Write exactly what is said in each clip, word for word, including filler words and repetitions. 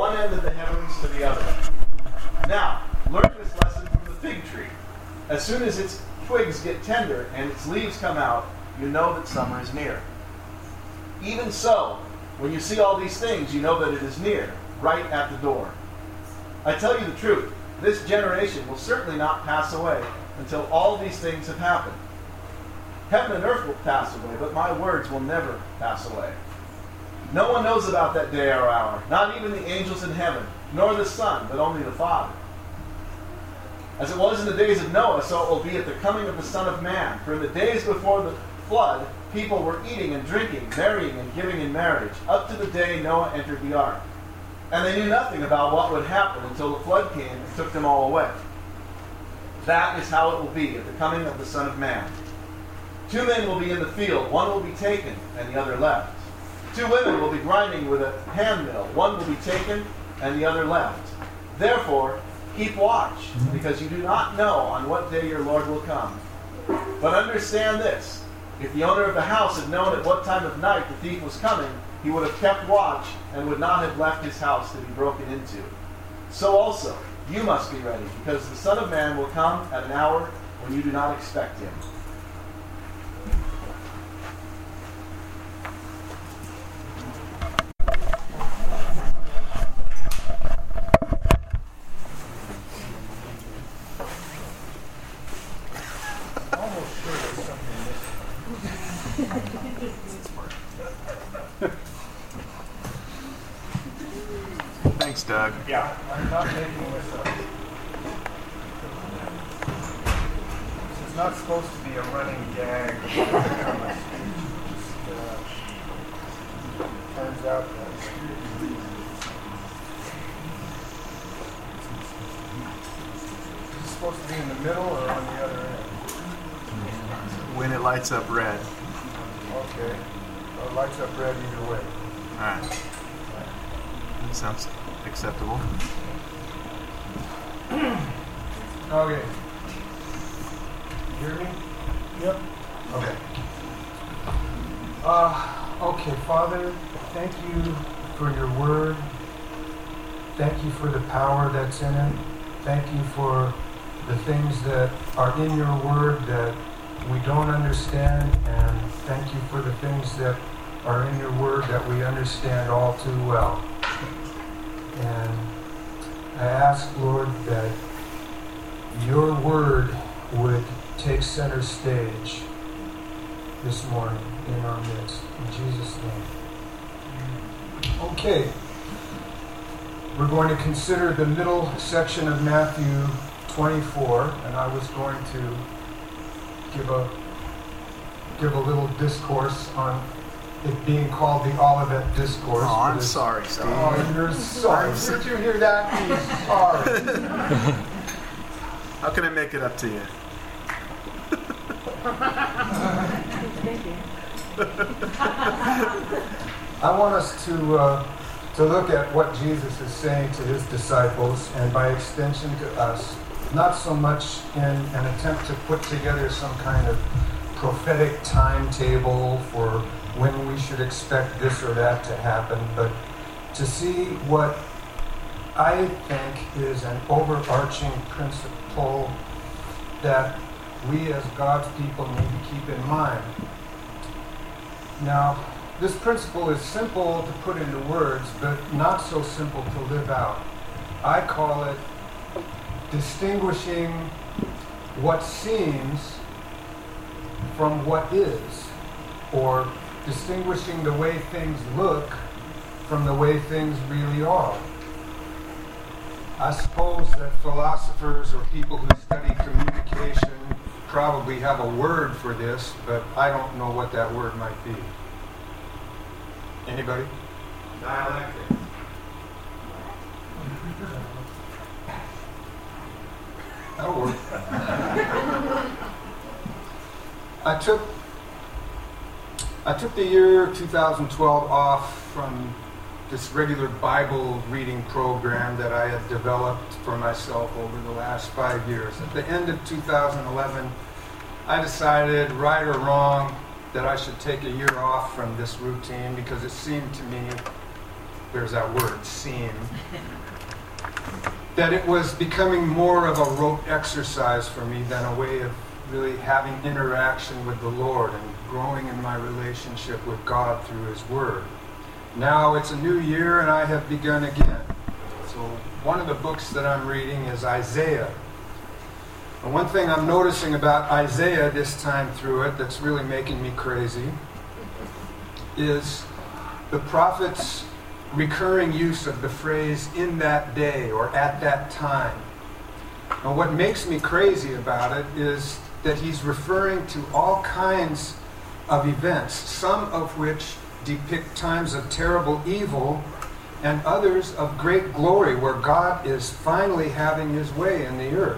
one end of the heavens to the other. Now, learn this lesson from the fig tree. As soon as its twigs get tender and its leaves come out, you know that summer is near. Even so, when you see all these things, you know that it is near, right at the door. I tell you the truth, this generation will certainly not pass away until all these things have happened. Heaven and earth will pass away, but my words will never pass away. No one knows about that day or hour, not even the angels in heaven, nor the Son, but only the Father. As it was in the days of Noah, so it will be at the coming of the Son of Man. For in the days before the flood, people were eating and drinking, marrying and giving in marriage, up to the day Noah entered the ark. And they knew nothing about what would happen until the flood came and took them all away. That is how it will be at the coming of the Son of Man. Two men will be in the field, one will be taken and the other left. Two women will be grinding with a hand mill, one will be taken and the other left. Therefore, keep watch, because you do not know on what day your Lord will come. But understand this, if the owner of the house had known at what time of night the thief was coming, he would have kept watch and would not have left his house to be broken into. So also, you must be ready, because the Son of Man will come at an hour when you do not expect him. Thanks, Doug. Yeah, I'm not making this up. This is not supposed to be a running gag. Just, uh, turns out that it's supposed to be in the middle or on the other end? When it lights up red. Okay. Well, it lights up red either way. All right. That sounds acceptable. Okay. You hear me? Yep. Okay. Uh, okay, Father, thank you for your word. Thank you for the power that's in it. Thank you for the things that are in your word that we don't understand, and thank you for the things that are in your word that we understand all too well. And I ask, Lord, that your word would take center stage this morning in our midst. In Jesus' name. Okay. We're going to consider the middle section of Matthew twenty-four, and I was going to give a give a little discourse on it being called the Olivet Discourse. Oh, I'm sorry, Steve. Oh, you're sorry. Did you hear that? He's sorry. How can I make it up to you? I want us to uh, to look at what Jesus is saying to his disciples, and by extension to us, not so much in an attempt to put together some kind of prophetic timetable for when we should expect this or that to happen, but to see what I think is an overarching principle that we as God's people need to keep in mind. Now, this principle is simple to put into words, but not so simple to live out. I call it distinguishing what seems from what is, or distinguishing the way things look from the way things really are. I suppose that philosophers or people who study communication probably have a word for this, but I don't know what that word might be. Anybody? Dialectic. That'll work. I took I took the year two thousand twelve off from this regular Bible reading program that I had developed for myself over the last five years. At the end of two thousand eleven, I decided, right or wrong, that I should take a year off from this routine because it seemed to me there's that word, seem, that it was becoming more of a rote exercise for me than a way of really having interaction with the Lord and growing in my relationship with God through His Word. Now it's a new year and I have begun again. So one of the books that I'm reading is Isaiah. And one thing I'm noticing about Isaiah this time through it that's really making me crazy is the prophet's recurring use of the phrase "in that day" or "at that time." And what makes me crazy about it is that he's referring to all kinds of events, some of which depict times of terrible evil and others of great glory where God is finally having His way in the earth.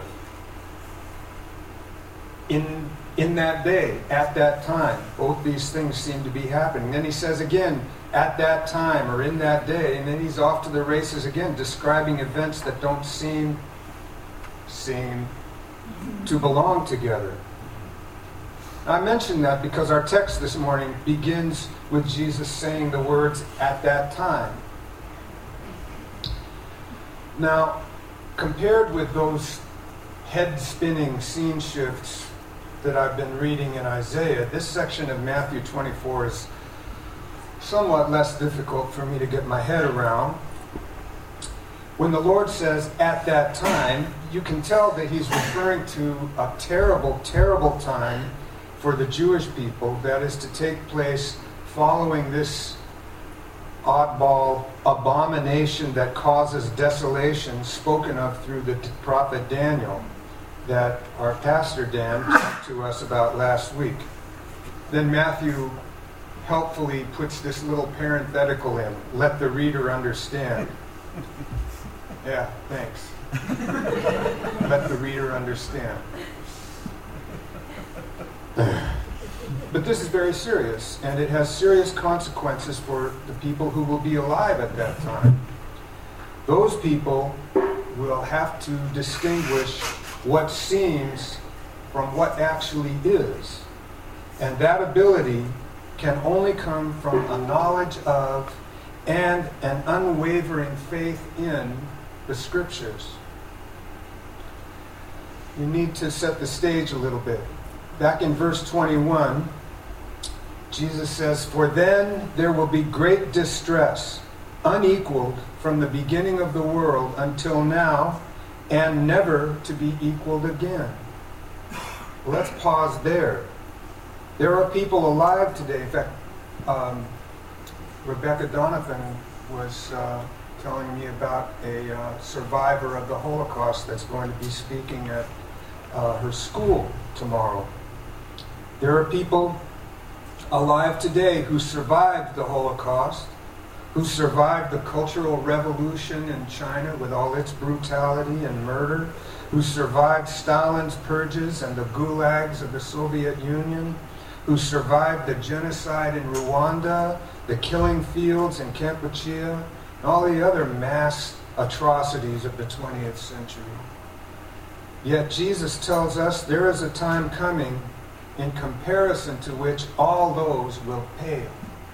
In, in that day, at that time, both these things seem to be happening. Then he says again, at that time or in that day, and then he's off to the races again, describing events that don't seem, seem to belong together. I mention that because our text this morning begins with Jesus saying the words, at that time. Now, compared with those head-spinning scene shifts that I've been reading in Isaiah, this section of Matthew twenty-four is somewhat less difficult for me to get my head around. When the Lord says, at that time, you can tell that He's referring to a terrible, terrible time for the Jewish people that is to take place following this oddball abomination that causes desolation spoken of through the prophet Daniel that our pastor Dan talked to us about last week. Then Matthew helpfully puts this little parenthetical in, let the reader understand. Yeah, thanks. Let the reader understand. But this is very serious, and it has serious consequences for the people who will be alive at that time. Those people will have to distinguish what seems from what actually is. And that ability can only come from a knowledge of and an unwavering faith in the Scriptures. You need to set the stage a little bit. Back in verse twenty-one, Jesus says, "For then there will be great distress, unequaled from the beginning of the world until now, and never to be equaled again." Well, let's pause there. There are people alive today. In fact, um, Rebecca Donovan was uh, telling me about a uh, survivor of the Holocaust that's going to be speaking at uh, her school tomorrow. There are people alive today who survived the Holocaust, who survived the Cultural Revolution in China with all its brutality and murder, who survived Stalin's purges and the gulags of the Soviet Union, who survived the genocide in Rwanda, the killing fields in Kampuchea, and all the other mass atrocities of the twentieth century. Yet Jesus tells us there is a time coming in comparison to which all those will pale.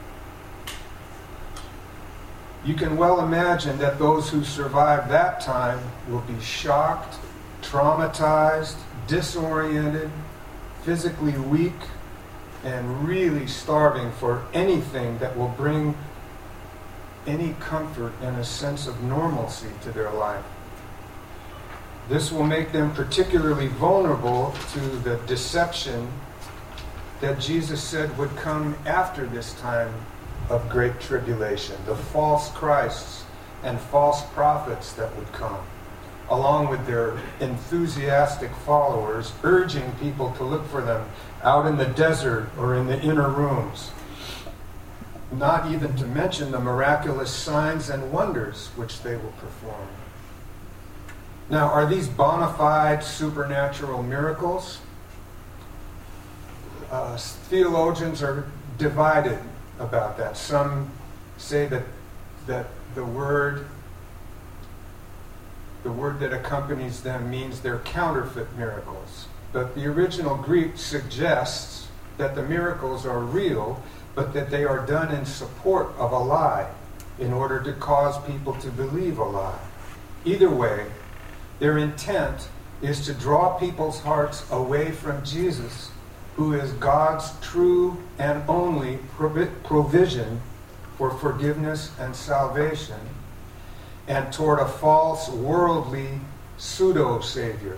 You can well imagine that those who survive that time will be shocked, traumatized, disoriented, physically weak, and really starving for anything that will bring any comfort and a sense of normalcy to their life. This will make them particularly vulnerable to the deception that Jesus said would come after this time of great tribulation, the false Christs and false prophets that would come, along with their enthusiastic followers, urging people to look for them out in the desert or in the inner rooms. Not even to mention the miraculous signs and wonders which they will perform. Now, are these bona fide supernatural miracles? Uh, theologians are divided about that. Some say that that the word the word that accompanies them means they're counterfeit miracles. But the original Greek suggests that the miracles are real, but that they are done in support of a lie. in order to cause people to believe a lie. Either way, their intent is to draw people's hearts away from Jesus, who is God's true and only provi- provision for forgiveness and salvation, and toward a false, worldly pseudo-savior.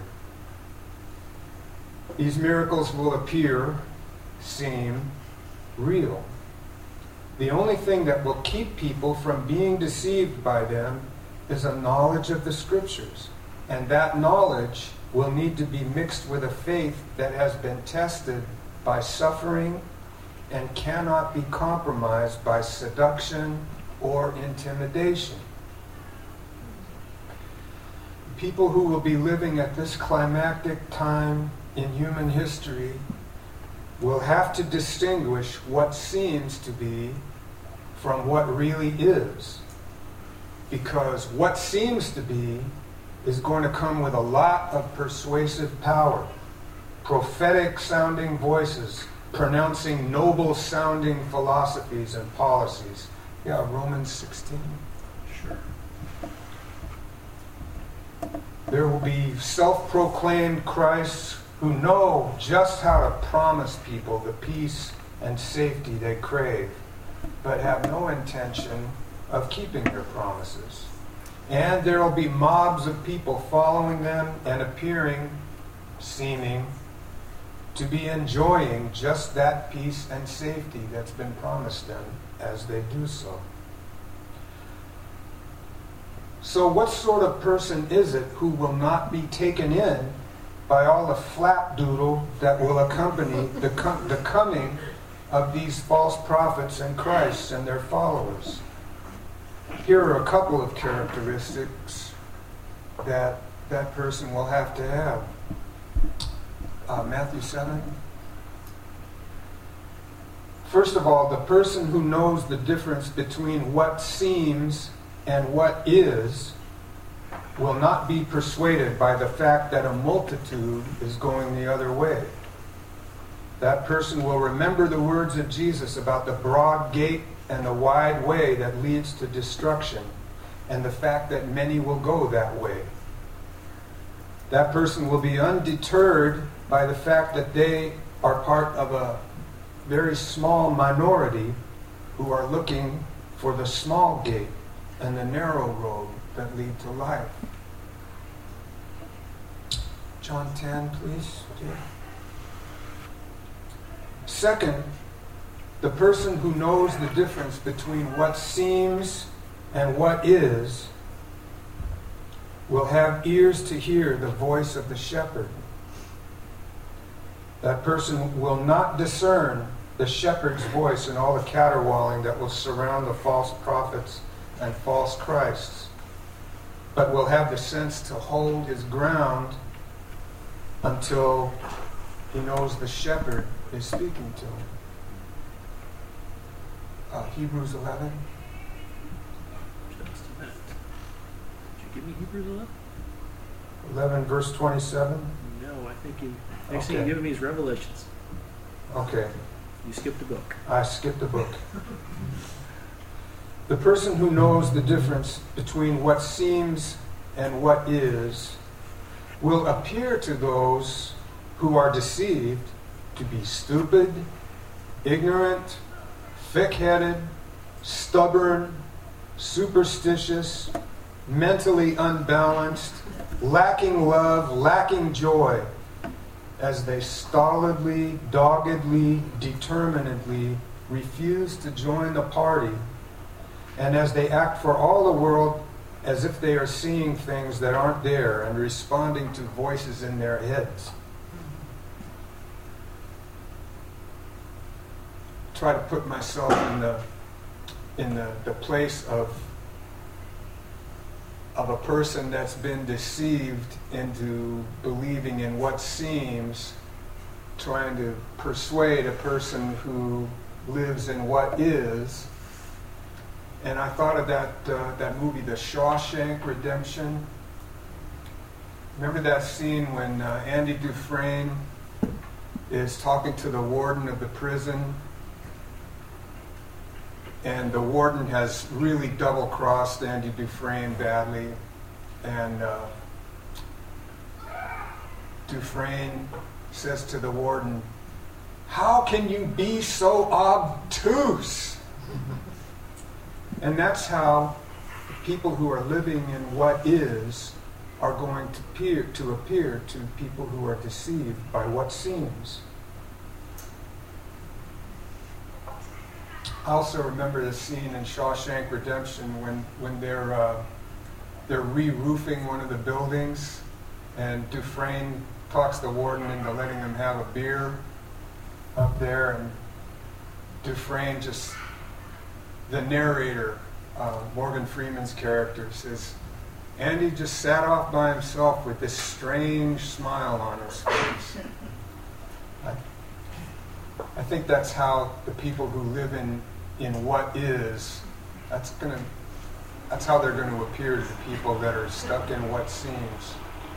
These miracles will appear, seem real. The only thing that will keep people from being deceived by them is a knowledge of the Scriptures. And that knowledge will need to be mixed with a faith that has been tested by suffering and cannot be compromised by seduction or intimidation. People who will be living at this climactic time in human history will have to distinguish what seems to be from what really is. Because what seems to be is going to come with a lot of persuasive power, prophetic sounding voices, pronouncing noble sounding philosophies and policies. Yeah, Romans sixteen. Sure. There will be self-proclaimed Christs who know just how to promise people the peace and safety they crave, but have no intention of keeping their promises. And there will be mobs of people following them and appearing, seeming, to be enjoying just that peace and safety that's been promised them as they do so. So what sort of person is it who will not be taken in by all the flapdoodle that will accompany the, com- the coming of these false prophets and Christ and their followers? Here are a couple of characteristics that that person will have to have. Uh, Matthew seven. First of all, the person who knows the difference between what seems and what is will not be persuaded by the fact that a multitude is going the other way. That person will remember the words of Jesus about the broad gate and the wide way that leads to destruction, and the fact that many will go that way. That person will be undeterred by the fact that they are part of a very small minority who are looking for the small gate and the narrow road that lead to life. John ten, please. Yeah. Second, the person who knows the difference between what seems and what is will have ears to hear the voice of the shepherd. That person will not discern the shepherd's voice in all the caterwauling that will surround the false prophets and false Christs, but will have the sense to hold his ground until he knows the shepherd is speaking to him. Uh, Hebrews eleven. Just a minute. Did you give me Hebrews eleven? eleven, verse twenty-seven. No, I think you. Next thing Okay. you're giving me is Revelations. Okay, You skipped a book. I skipped a book. The person who knows the difference between what seems and what is will appear to those who are deceived to be stupid, ignorant, thick-headed, stubborn, superstitious, mentally unbalanced, lacking love, lacking joy, as they stolidly, doggedly, determinedly refuse to join the party, and as they act for all the world as if they are seeing things that aren't there and responding to voices in their heads. Try to put myself in the in the, the place of of a person that's been deceived into believing in what seems, trying to persuade a person who lives in what is. And I thought of that uh, that movie, The Shawshank Redemption. Remember that scene when uh, Andy Dufresne is talking to the warden of the prison, and the warden has really double-crossed Andy Dufresne badly. And uh, Dufresne says to the warden, "How can you be so obtuse?" And that's how people who are living in what is are going to appear, to appear to people who are deceived by what seems. I also remember the scene in Shawshank Redemption when, when they're uh, they're re-roofing one of the buildings, and Dufresne talks the warden into letting them have a beer up there, and Dufresne just, the narrator, uh, Morgan Freeman's character, says, Andy just sat off by himself with this strange smile on his face. I, I think that's how the people who live in, in what is, that's gonna, that's how they're going to appear to the people that are stuck in what seems.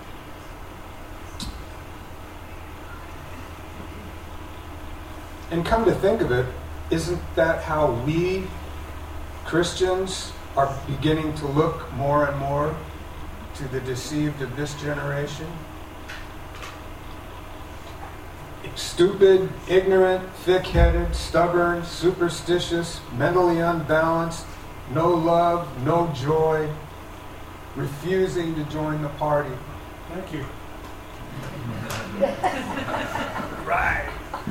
And come to think of it, isn't that how we Christians are beginning to look more and more to the deceived of this generation? Stupid, ignorant, thick-headed, stubborn, superstitious, mentally unbalanced, no love, no joy, refusing to join the party. Thank you. Right.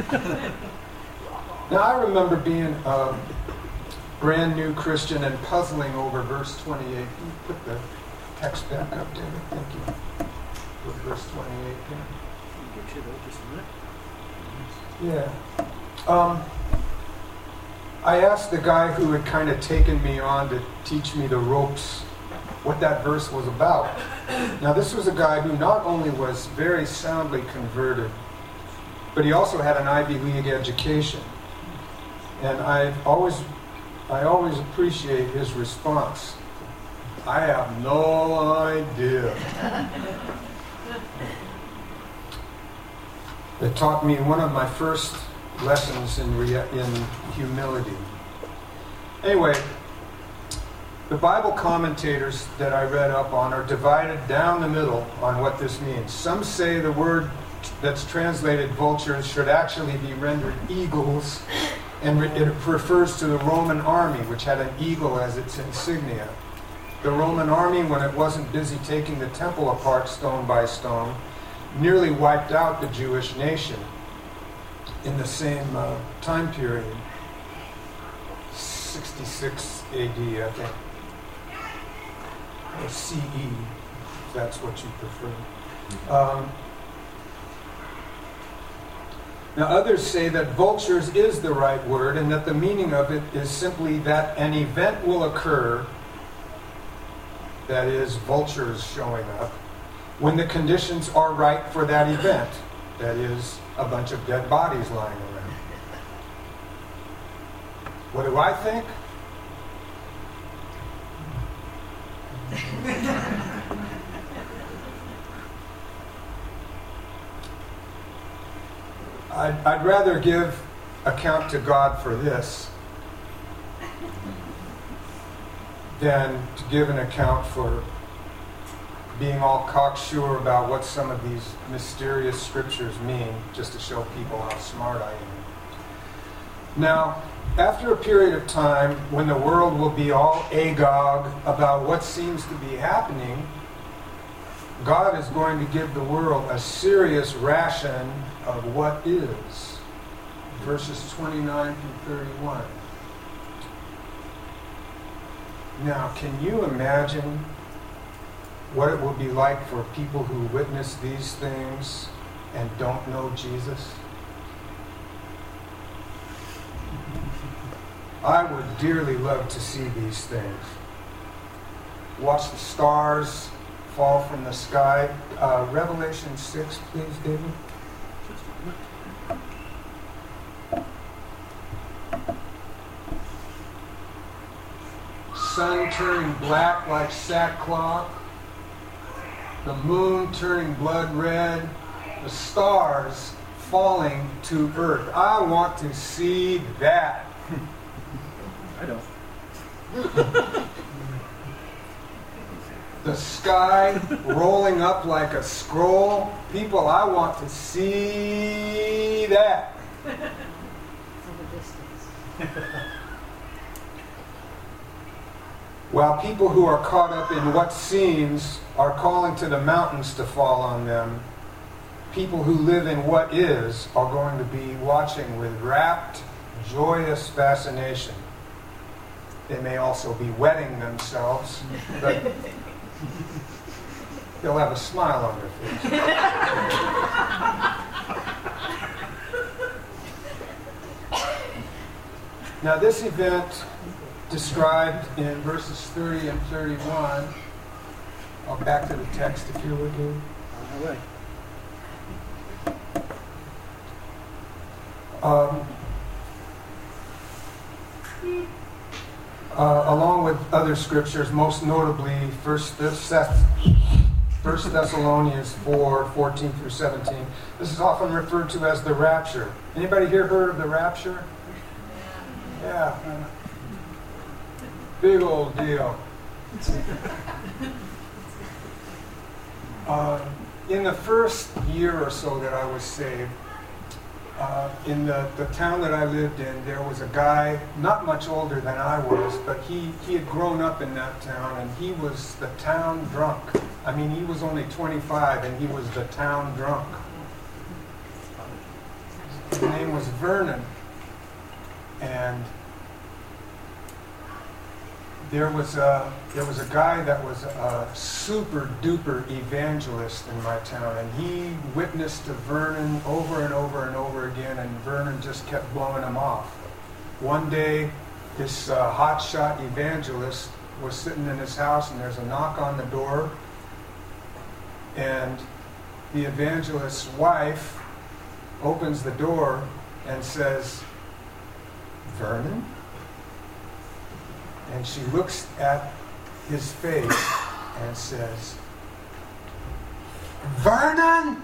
Now, I remember being a brand new Christian and puzzling over verse twenty-eight. Can you put the text back up, David? Thank you. Put verse twenty-eight there. Get you there just a minute. Yeah. Um, I asked the guy who had kind of taken me on to teach me the ropes what that verse was about. Now, this was a guy who not only was very soundly converted, but he also had an Ivy League education. And I always, I always appreciate his response. I have no idea. It taught me one of my first lessons in rea- in humility. Anyway, the Bible commentators that I read up on are divided down the middle on what this means. Some say the word that's translated vultures should actually be rendered eagles, and it refers to the Roman army, which had an eagle as its insignia. The Roman army, when it wasn't busy taking the temple apart stone by stone, nearly wiped out the Jewish nation in the same uh, time period, sixty-six A D, I think, or C E, if that's what you prefer. Um, now, others say that vultures is the right word, and that the meaning of it is simply that an event will occur, that is, vultures showing up, when the conditions are right for that event, that is, a bunch of dead bodies lying around. What do I think? I'd, I'd rather give account to God for this than to give an account for being all cocksure about what some of these mysterious scriptures mean, just to show people how smart I am. Now, after a period of time when the world will be all agog about what seems to be happening, God is going to give the world a serious ration of what is. Verses twenty-nine through thirty-one. Now, can you imagine what it will be like for people who witness these things and don't know Jesus? I would dearly love to see these things. Watch the stars fall from the sky. Uh, Revelation six, please, David. Just a minute. Sun turning black like sackcloth. The moon turning blood red. The stars falling to earth. I want to see that. I don't. The sky rolling up like a scroll. People, I want to see that. From a distance. While people who are caught up in what seems are calling to the mountains to fall on them, people who live in what is are going to be watching with rapt, joyous fascination. They may also be wetting themselves, but they'll have a smile on their face. Now, this event described in verses thirty and thirty-one. I'll back to the text if you're with me. On my way. Um, uh, along with other scriptures, most notably First Thessalonians four, fourteen through seventeen. This is often referred to as the rapture. Anybody here heard of the rapture? Yeah. Big old deal. Uh, in the first year or so that I was saved, uh, in the, the town that I lived in, there was a guy not much older than I was, but he, he had grown up in that town, and he was the town drunk. I mean, he was only twenty-five, and he was the town drunk. His name was Vernon. And there was a there was a guy that was a super duper evangelist in my town, and he witnessed to Vernon over and over and over again, and Vernon just kept blowing him off. One day, this uh, hotshot evangelist was sitting in his house, and there's a knock on the door, and the evangelist's wife opens the door and says, "Vernon?" And she looks at his face and says, "Vernon!"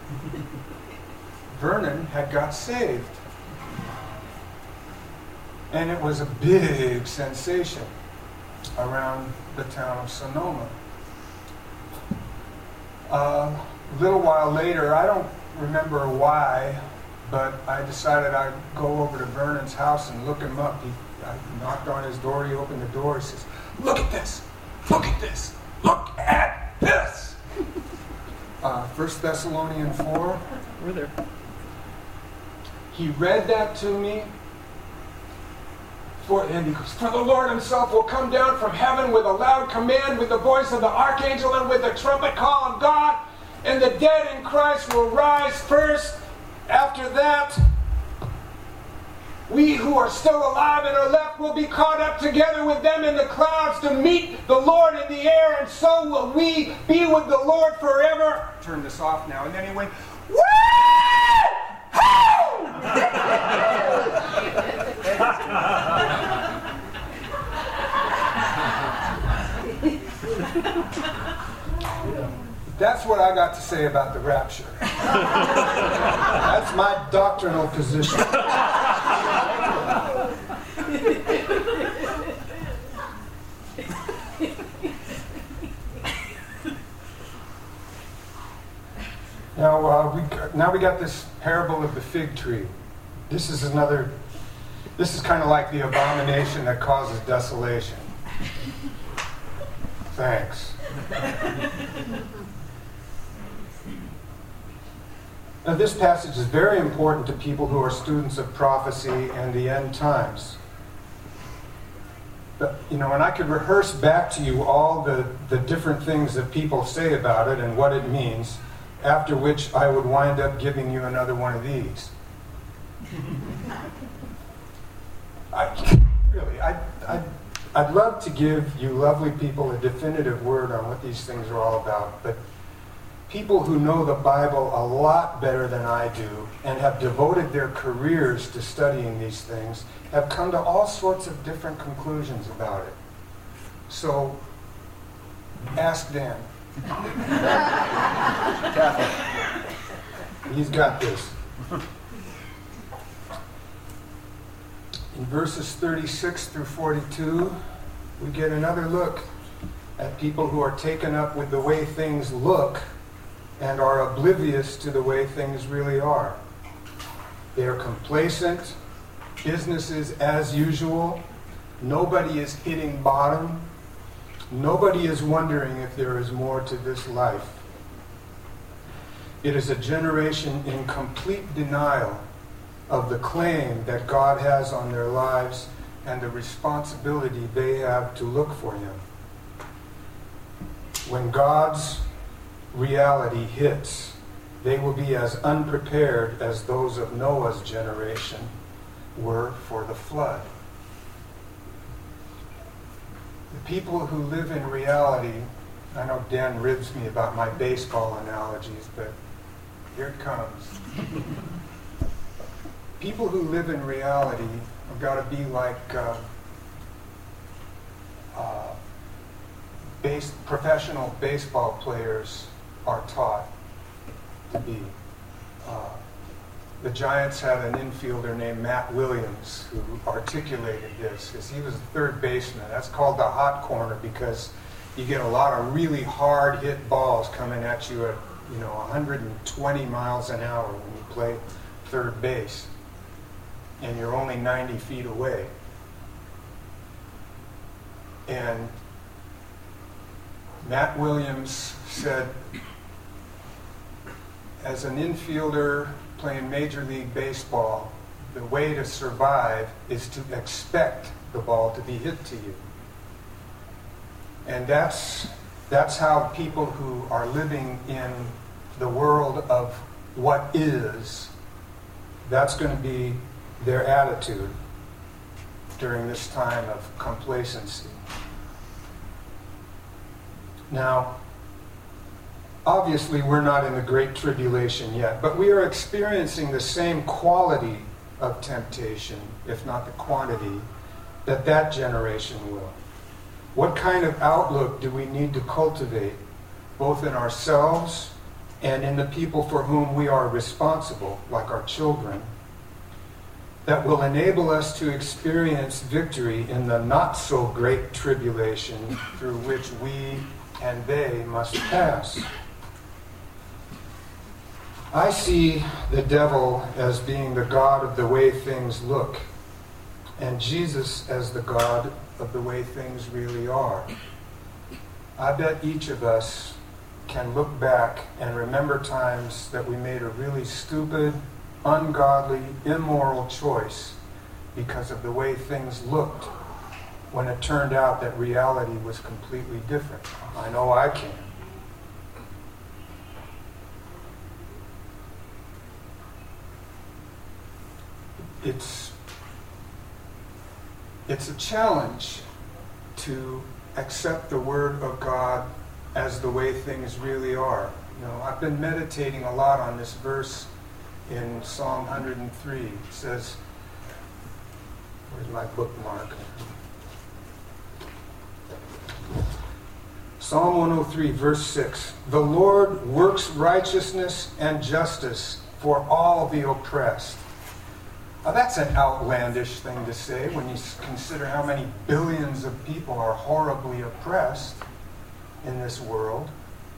Vernon had got saved. And it was a big sensation around the town of Sonoma. Uh, a little while later, I don't remember why, but I decided I'd go over to Vernon's house and look him up. He, I knocked on his door, he opened the door, he says, "Look at this! Look at this! Look at this!" Uh, First Thessalonians four. We're there. He read that to me. For, and he goes, "For the Lord himself will come down from heaven with a loud command, with the voice of the archangel, and with the trumpet call of God, and the dead in Christ will rise first. After that, we who are still alive and are left will be caught up together with them in the clouds to meet the Lord in the air, and so will we be with the Lord forever." Turn this off now. And then he went, "Woo! That's what I got to say about the rapture. That's my doctrinal position. Now, uh, we now we got this parable of the fig tree. This is another. This is kind of like the abomination that causes desolation. Thanks. Now, this passage is very important to people who are students of prophecy and the end times. But, you know, and I could rehearse back to you all the, the different things that people say about it and what it means, after which I would wind up giving you another one of these. I, really, I, I, I'd love to give you lovely people a definitive word on what these things are all about, but people who know the Bible a lot better than I do and have devoted their careers to studying these things have come to all sorts of different conclusions about it. So, ask Dan. He's got this. In verses thirty-six through forty-two, we get another look at people who are taken up with the way things look and are oblivious to the way things really are. They are complacent, business is as usual, nobody is hitting bottom, nobody is wondering if there is more to this life. It is a generation in complete denial of the claim that God has on their lives and the responsibility they have to look for Him. When God's reality hits, they will be as unprepared as those of Noah's generation were for the flood. The people who live in reality, I know Dan ribs me about my baseball analogies, but here it comes. People who live in reality have got to be like uh, uh, base, professional baseball players are taught to be. Uh, the Giants had an infielder named Matt Williams who articulated this because he was a third baseman. That's called the hot corner because you get a lot of really hard hit balls coming at you at you know one hundred twenty miles an hour when you play third base, and you're only ninety feet away. And Matt Williams said, as an infielder playing Major League Baseball, the way to survive is to expect the ball to be hit to you. And that's, that's how people who are living in the world of what is, that's going to be their attitude during this time of complacency. Now, obviously we're not in the Great Tribulation yet, but we are experiencing the same quality of temptation, if not the quantity, that that generation will. What kind of outlook do we need to cultivate, both in ourselves and in the people for whom we are responsible, like our children, that will enable us to experience victory in the not-so-great tribulation through which we and they must pass? I see the devil as being the God of the way things look, and Jesus as the God of the way things really are. I bet each of us can look back and remember times that we made a really stupid, ungodly, immoral choice because of the way things looked, when it turned out that reality was completely different. I know I can. It's, it's a challenge to accept the Word of God as the way things really are. You know, I've been meditating a lot on this verse in Psalm one hundred three. It says, where's my bookmark? Psalm one oh three, verse six. The Lord works righteousness and justice for all the oppressed. Now that's an outlandish thing to say when you consider how many billions of people are horribly oppressed in this world.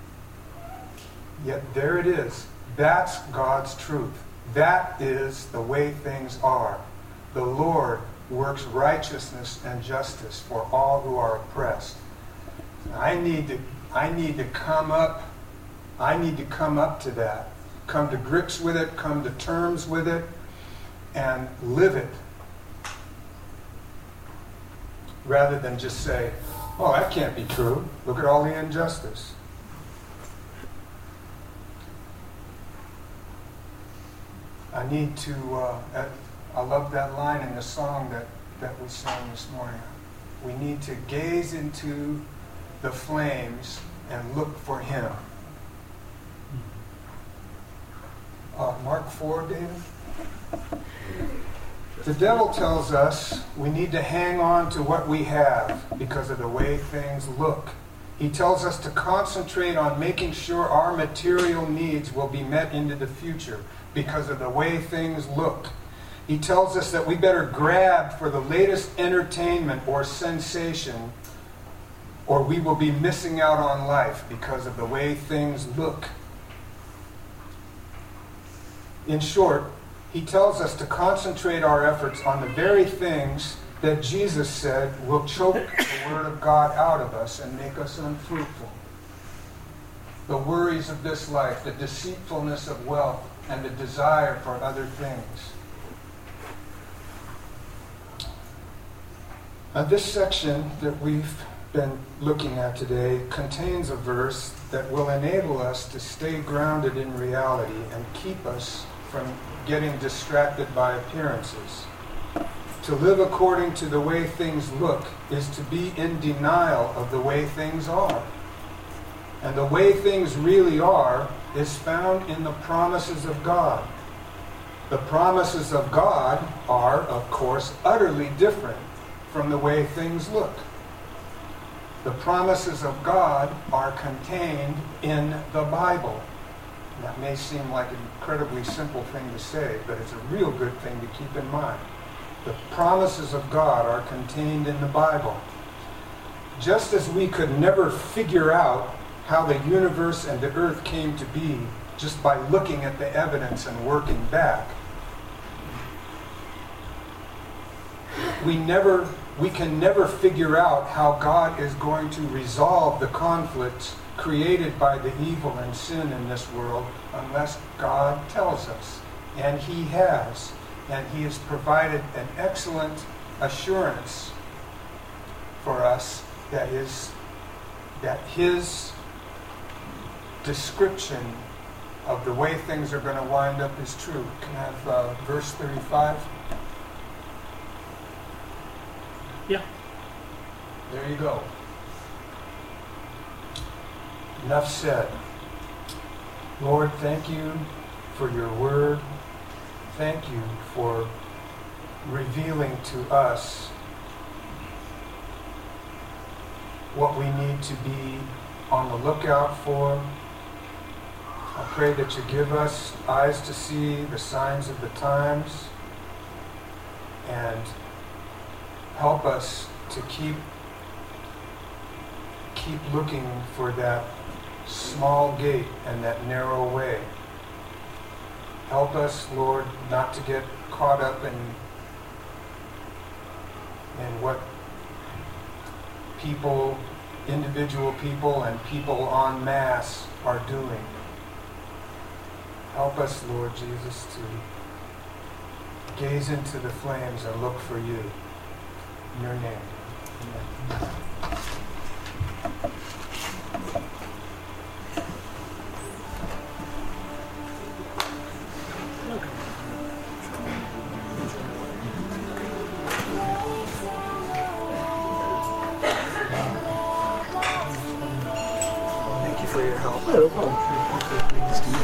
Yet there it is. That's God's truth. That is the way things are. The Lord works righteousness and justice for all who are oppressed. I need to I need to come up I need to come up to that. Come to grips with it, come to terms with it, and live it. Rather than just say, oh, that can't be true. Look at all the injustice. I need to, uh, I love that line in the song that, that we sang this morning. We need to gaze into the flames and look for Him. Uh, Mark four, David? The devil tells us we need to hang on to what we have because of the way things look. He tells us to concentrate on making sure our material needs will be met into the future because of the way things look. he tells us that we better grab for the latest entertainment or sensation, or we will be missing out on life because of the way things look. In short, he tells us to concentrate our efforts on the very things that Jesus said will choke the Word of God out of us and make us unfruitful. The worries of this life, the deceitfulness of wealth, and the desire for other things. Now, this section that we've been looking at today contains a verse that will enable us to stay grounded in reality and keep us from getting distracted by appearances. To live according to the way things look is to be in denial of the way things are. And the way things really are is found in the promises of God. The promises of God are, of course, utterly different from the way things look. The promises of God are contained in the Bible. That may seem like an incredibly simple thing to say, but it's a real good thing to keep in mind. The promises of God are contained in the Bible. Just as we could never figure out how the universe and the earth came to be just by looking at the evidence and working back, we never we can never figure out how God is going to resolve the conflicts created by the evil and sin in this world unless God tells us. And he has. And he has provided an excellent assurance for us that is that his description of the way things are going to wind up is true. Can I have uh, verse thirty-five? Yeah. There you go. Enough said. Lord, thank you for your word. Thank you for revealing to us what we need to be on the lookout for. I pray that you give us eyes to see the signs of the times and help us to keep keep looking for that small gate and that narrow way. Help us, Lord, not to get caught up in in what people, individual people and people en masse are doing. Help us, Lord Jesus, to gaze into the flames and look for you. In your name. Amen. Thank you for your help. No problem.